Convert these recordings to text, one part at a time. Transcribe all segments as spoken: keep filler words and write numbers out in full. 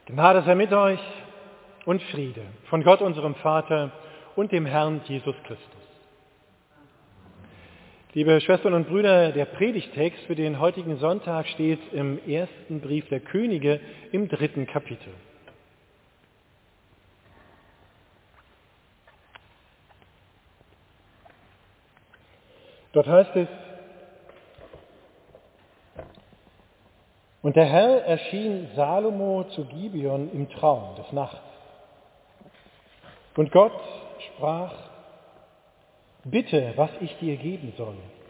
Gnade sei mit euch und Friede von Gott, unserem Vater und dem Herrn Jesus Christus. Liebe Schwestern und Brüder, der Predigtext für den heutigen Sonntag steht im ersten Brief der Könige im dritten Kapitel. Dort heißt es: Und der Herr erschien Salomo zu Gibeon im Traum des Nachts. Und Gott sprach: Bitte, was ich dir geben soll.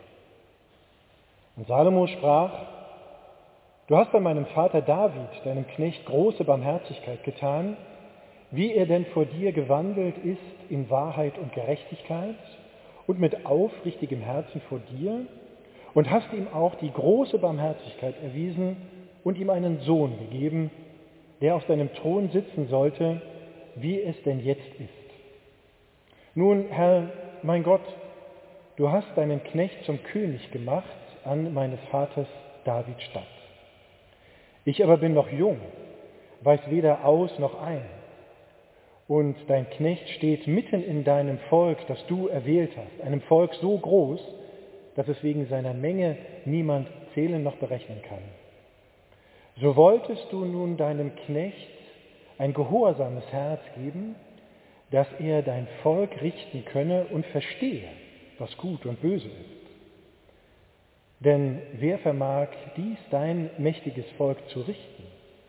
Und Salomo sprach: Du hast bei meinem Vater David, deinem Knecht, große Barmherzigkeit getan, wie er denn vor dir gewandelt ist in Wahrheit und Gerechtigkeit und mit aufrichtigem Herzen vor dir, und hast ihm auch die große Barmherzigkeit erwiesen und ihm einen Sohn gegeben, der auf seinem Thron sitzen sollte, wie es denn jetzt ist. Nun, Herr, mein Gott, du hast deinen Knecht zum König gemacht an meines Vaters David statt. Ich aber bin noch jung, weiß weder aus noch ein. Und dein Knecht steht mitten in deinem Volk, das du erwählt hast, einem Volk so groß, dass es wegen seiner Menge niemand zählen noch berechnen kann. So wolltest du nun deinem Knecht ein gehorsames Herz geben, dass er dein Volk richten könne und verstehe, was gut und böse ist. Denn wer vermag dies dein mächtiges Volk zu richten?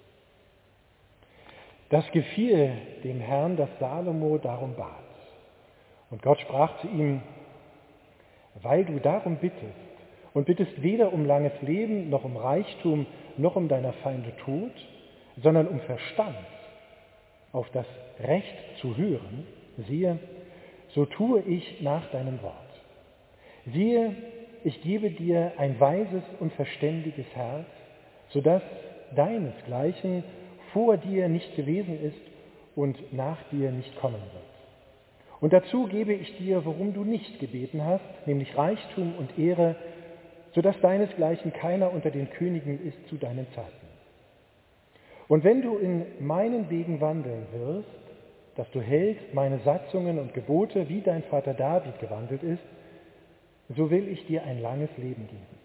Das gefiel dem Herrn, dass Salomo darum bat. Und Gott sprach zu ihm: Weil du darum bittest und bittest weder um langes Leben, noch um Reichtum, noch um deiner Feinde Tod, sondern um Verstand, auf das Recht zu hören, siehe, so tue ich nach deinem Wort. Siehe, ich gebe dir ein weises und verständiges Herz, sodass deinesgleichen vor dir nicht gewesen ist und nach dir nicht kommen wird. Und dazu gebe ich dir, worum du nicht gebeten hast, nämlich Reichtum und Ehre, sodass deinesgleichen keiner unter den Königen ist zu deinen Zeiten. Und wenn du in meinen Wegen wandeln wirst, dass du hältst meine Satzungen und Gebote, wie dein Vater David gewandelt ist, so will ich dir ein langes Leben geben.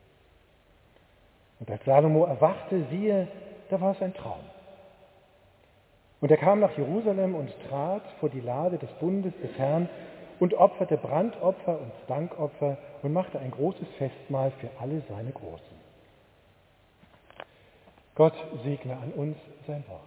Und als Salomo erwachte, siehe, da war es ein Traum. Und er kam nach Jerusalem und trat vor die Lade des Bundes des Herrn und opferte Brandopfer und Dankopfer und machte ein großes Festmahl für alle seine Großen. Gott segne an uns sein Wort.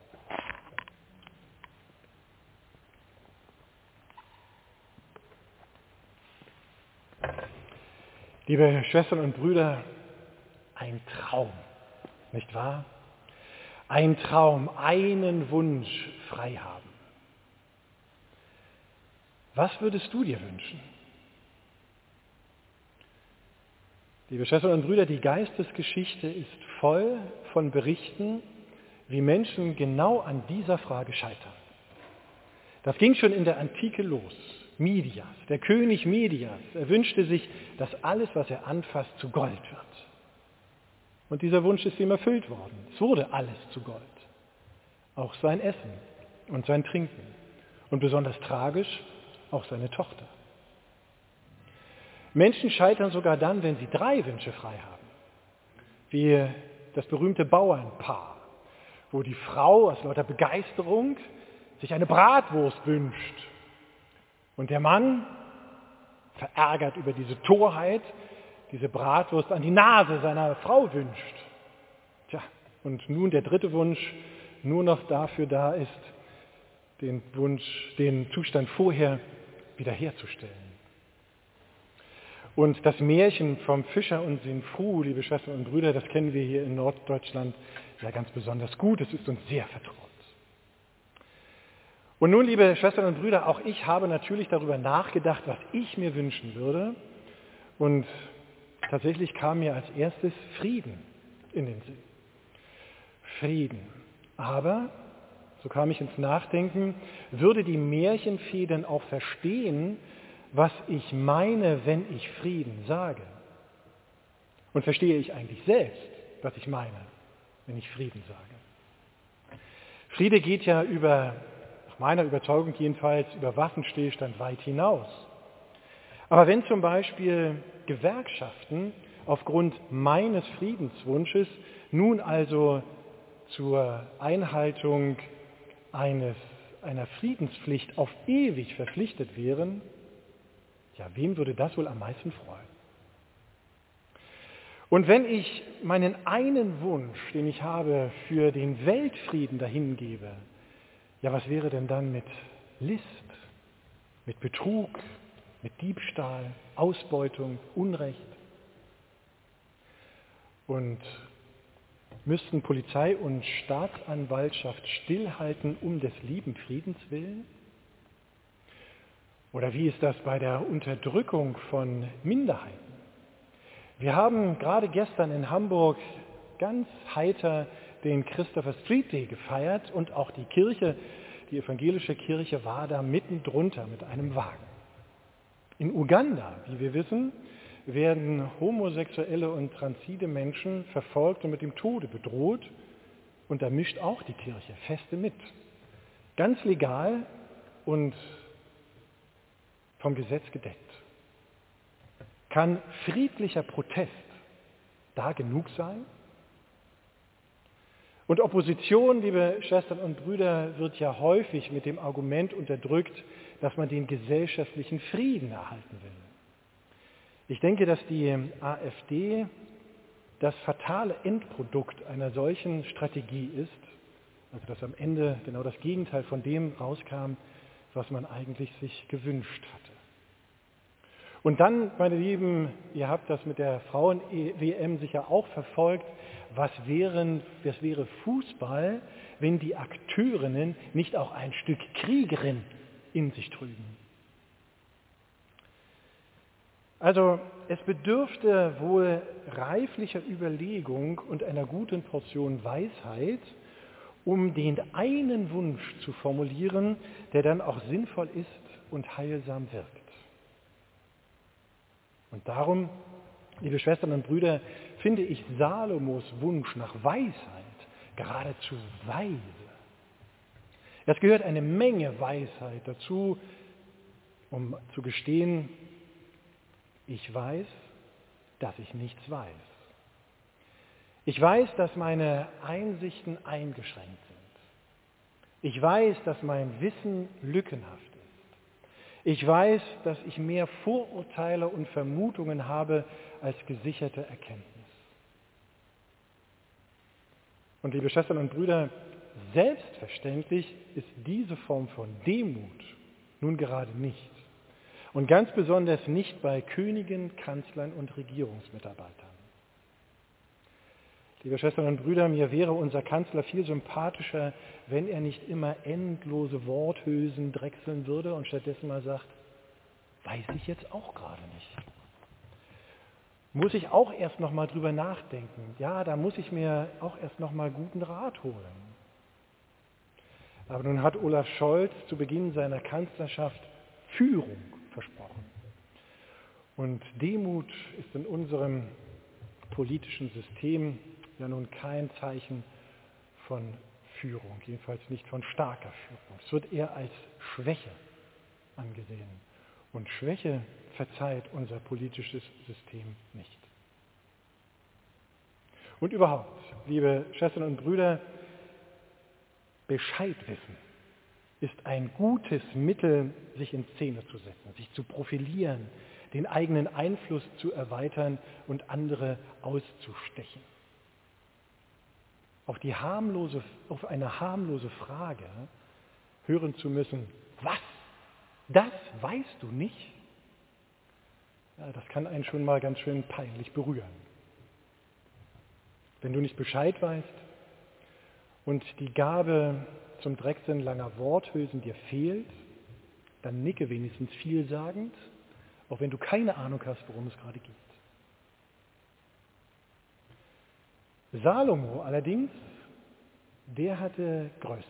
Liebe Schwestern und Brüder, ein Traum, nicht wahr? Ein Traum, einen Wunsch frei haben. Was würdest du dir wünschen? Liebe Schwestern und Brüder, die Geistesgeschichte ist voll von Berichten, wie Menschen genau an dieser Frage scheitern. Das ging schon in der Antike los. Midias, der König Midias, er wünschte sich, dass alles, was er anfasst, zu Gold wird. Und dieser Wunsch ist ihm erfüllt worden. Es wurde alles zu Gold. Auch sein Essen und sein Trinken. Und besonders tragisch, auch seine Tochter. Menschen scheitern sogar dann, wenn sie drei Wünsche frei haben. Wie das berühmte Bauernpaar, wo die Frau aus lauter Begeisterung sich eine Bratwurst wünscht. Und der Mann, verärgert über diese Torheit, diese Bratwurst an die Nase seiner Frau wünscht. Tja, und nun der dritte Wunsch nur noch dafür da ist, den Wunsch, den Zustand vorher wiederherzustellen. Und das Märchen vom Fischer und Sinfru, liebe Schwestern und Brüder, das kennen wir hier in Norddeutschland ja ganz besonders gut. Es ist uns sehr vertraut. Und nun, liebe Schwestern und Brüder, auch ich habe natürlich darüber nachgedacht, was ich mir wünschen würde. Und tatsächlich kam mir als erstes Frieden in den Sinn. Frieden. Aber, so kam ich ins Nachdenken, würde die Märchenfee denn auch verstehen, was ich meine, wenn ich Frieden sage? Und verstehe ich eigentlich selbst, was ich meine, wenn ich Frieden sage? Friede geht ja über, nach meiner Überzeugung jedenfalls, über Waffenstillstand weit hinaus. Aber wenn zum Beispiel Gewerkschaften aufgrund meines Friedenswunsches nun also zur Einhaltung eines, einer Friedenspflicht auf ewig verpflichtet wären, ja, wen würde das wohl am meisten freuen? Und wenn ich meinen einen Wunsch, den ich habe, für den Weltfrieden dahingebe, ja, was wäre denn dann mit List, mit Betrug, mit Diebstahl, Ausbeutung, Unrecht? Und müssten Polizei und Staatsanwaltschaft stillhalten um des lieben Friedens willen? Oder wie ist das bei der Unterdrückung von Minderheiten? Wir haben gerade gestern in Hamburg ganz heiter den Christopher Street Day gefeiert und auch die Kirche, die evangelische Kirche, war da mitten drunter mit einem Wagen. In Uganda, wie wir wissen, werden homosexuelle und transide Menschen verfolgt und mit dem Tode bedroht. Und da mischt auch die Kirche feste mit. Ganz legal und vom Gesetz gedeckt. Kann friedlicher Protest da genug sein? Und Opposition, liebe Schwestern und Brüder, wird ja häufig mit dem Argument unterdrückt, dass man den gesellschaftlichen Frieden erhalten will. Ich denke, dass die AfD das fatale Endprodukt einer solchen Strategie ist, also dass am Ende genau das Gegenteil von dem rauskam, was man eigentlich sich gewünscht hatte. Und dann, meine Lieben, ihr habt das mit der Frauen-W M sicher auch verfolgt, was, wären, was wäre Fußball, wenn die Akteurinnen nicht auch ein Stück Kriegerin in sich trügen? Also es bedürfte wohl reiflicher Überlegung und einer guten Portion Weisheit, um den einen Wunsch zu formulieren, der dann auch sinnvoll ist und heilsam wirkt. Und darum, liebe Schwestern und Brüder, finde ich Salomos Wunsch nach Weisheit geradezu weise. Es gehört eine Menge Weisheit dazu, um zu gestehen, ich weiß, dass ich nichts weiß. Ich weiß, dass meine Einsichten eingeschränkt sind. Ich weiß, dass mein Wissen lückenhaft ist. Ich weiß, dass ich mehr Vorurteile und Vermutungen habe als gesicherte Erkenntnis. Und liebe Schwestern und Brüder, selbstverständlich ist diese Form von Demut nun gerade nicht. Und ganz besonders nicht bei Königen, Kanzlern und Regierungsmitarbeitern. Liebe Schwestern und Brüder, mir wäre unser Kanzler viel sympathischer, wenn er nicht immer endlose Worthülsen drechseln würde und stattdessen mal sagt, weiß ich jetzt auch gerade nicht. Muss ich auch erst noch mal drüber nachdenken. Ja, da muss ich mir auch erst noch mal guten Rat holen. Aber nun hat Olaf Scholz zu Beginn seiner Kanzlerschaft Führung versprochen. Und Demut ist in unserem politischen System ja nun kein Zeichen von Führung, jedenfalls nicht von starker Führung. Es wird eher als Schwäche angesehen. Und Schwäche verzeiht unser politisches System nicht. Und überhaupt, liebe Schwestern und Brüder, Bescheidwissen ist ein gutes Mittel, sich in Szene zu setzen, sich zu profilieren, den eigenen Einfluss zu erweitern und andere auszustechen. Auf, die harmlose, auf eine harmlose Frage hören zu müssen, was? Das weißt du nicht? Ja, das kann einen schon mal ganz schön peinlich berühren. Wenn du nicht Bescheid weißt und die Gabe zum Drechseln langer Worthülsen dir fehlt, dann nicke wenigstens vielsagend, auch wenn du keine Ahnung hast, worum es gerade geht. Salomo allerdings, der hatte Größe.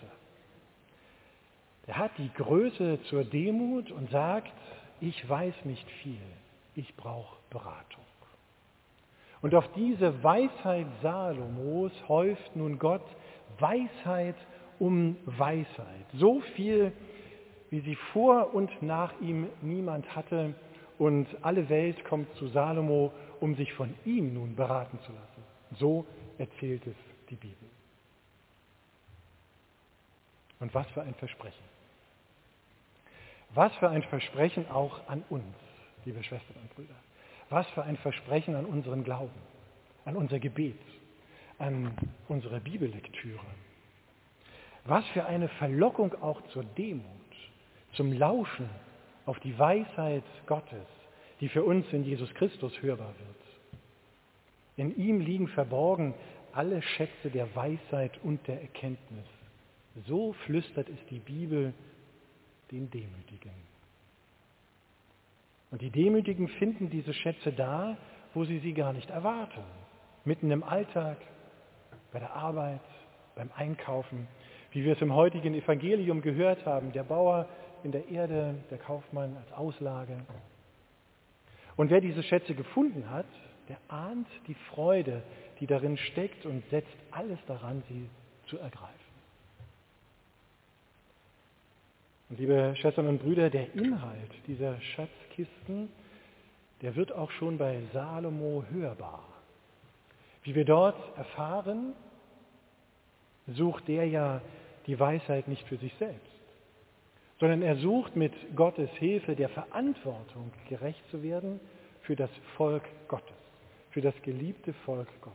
Er hat die Größe zur Demut und sagt, ich weiß nicht viel, ich brauche Beratung. Und auf diese Weisheit Salomos häuft nun Gott Weisheit um Weisheit. So viel, wie sie vor und nach ihm niemand hatte. Und alle Welt kommt zu Salomo, um sich von ihm nun beraten zu lassen. So erzählt es die Bibel. Und was für ein Versprechen. Was für ein Versprechen auch an uns, liebe Schwestern und Brüder. Was für ein Versprechen an unseren Glauben, an unser Gebet, an unsere Bibellektüre. Was für eine Verlockung auch zur Demut, zum Lauschen auf die Weisheit Gottes, die für uns in Jesus Christus hörbar wird. In ihm liegen verborgen alle Schätze der Weisheit und der Erkenntnis. So flüstert es die Bibel den Demütigen. Und die Demütigen finden diese Schätze da, wo sie sie gar nicht erwarten. Mitten im Alltag, bei der Arbeit, beim Einkaufen, wie wir es im heutigen Evangelium gehört haben, der Bauer in der Erde, der Kaufmann als Auslage. Und wer diese Schätze gefunden hat, der ahnt die Freude, die darin steckt und setzt alles daran, sie zu ergreifen. Und liebe Schwestern und Brüder, der Inhalt dieser Schatzkisten, der wird auch schon bei Salomo hörbar. Wie wir dort erfahren, sucht der ja die Weisheit nicht für sich selbst, sondern er sucht mit Gottes Hilfe der Verantwortung gerecht zu werden für das Volk Gottes, für das geliebte Volk Gottes.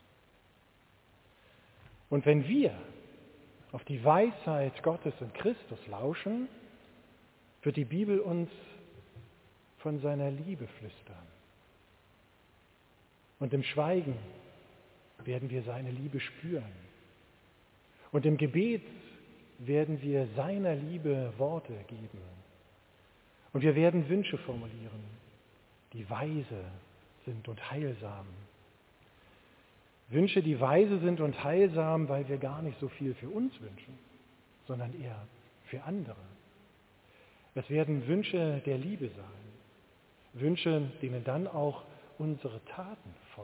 Und wenn wir auf die Weisheit Gottes in Christus lauschen, wird die Bibel uns von seiner Liebe flüstern. Und im Schweigen werden wir seine Liebe spüren. Und im Gebet werden wir seiner Liebe Worte geben. Und wir werden Wünsche formulieren, die weise sind und heilsam. Wünsche, die weise sind und heilsam, weil wir gar nicht so viel für uns wünschen, sondern eher für andere. Es werden Wünsche der Liebe sein. Wünsche, denen dann auch unsere Taten folgen.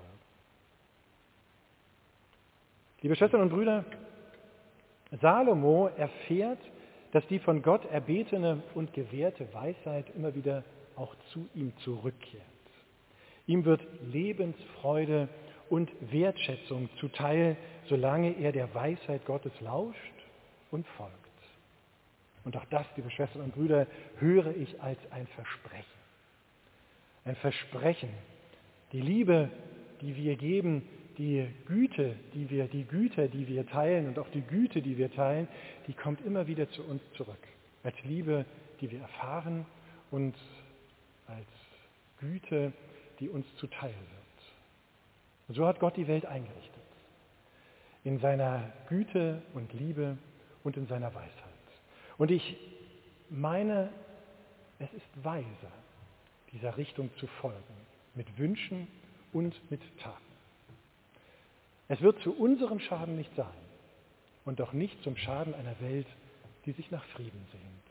Liebe Schwestern und Brüder, Salomo erfährt, dass die von Gott erbetene und gewährte Weisheit immer wieder auch zu ihm zurückkehrt. Ihm wird Lebensfreude und Wertschätzung zuteil, solange er der Weisheit Gottes lauscht und folgt. Und auch das, liebe Schwestern und Brüder, höre ich als ein Versprechen. Ein Versprechen. Die Liebe, die wir geben, die Güte, die wir, die Güter, die wir teilen und auch die Güte, die wir teilen, die kommt immer wieder zu uns zurück. Als Liebe, die wir erfahren und als Güte, die uns zuteil wird. Und so hat Gott die Welt eingerichtet. In seiner Güte und Liebe und in seiner Weisheit. Und ich meine, es ist weise, dieser Richtung zu folgen. Mit Wünschen und mit Taten. Es wird zu unserem Schaden nicht sein und auch nicht zum Schaden einer Welt, die sich nach Frieden sehnt.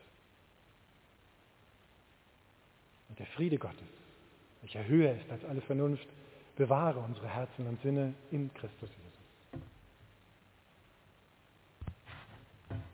Und der Friede Gottes, welcher höher ist als alle Vernunft, bewahre unsere Herzen und Sinne in Christus Jesus.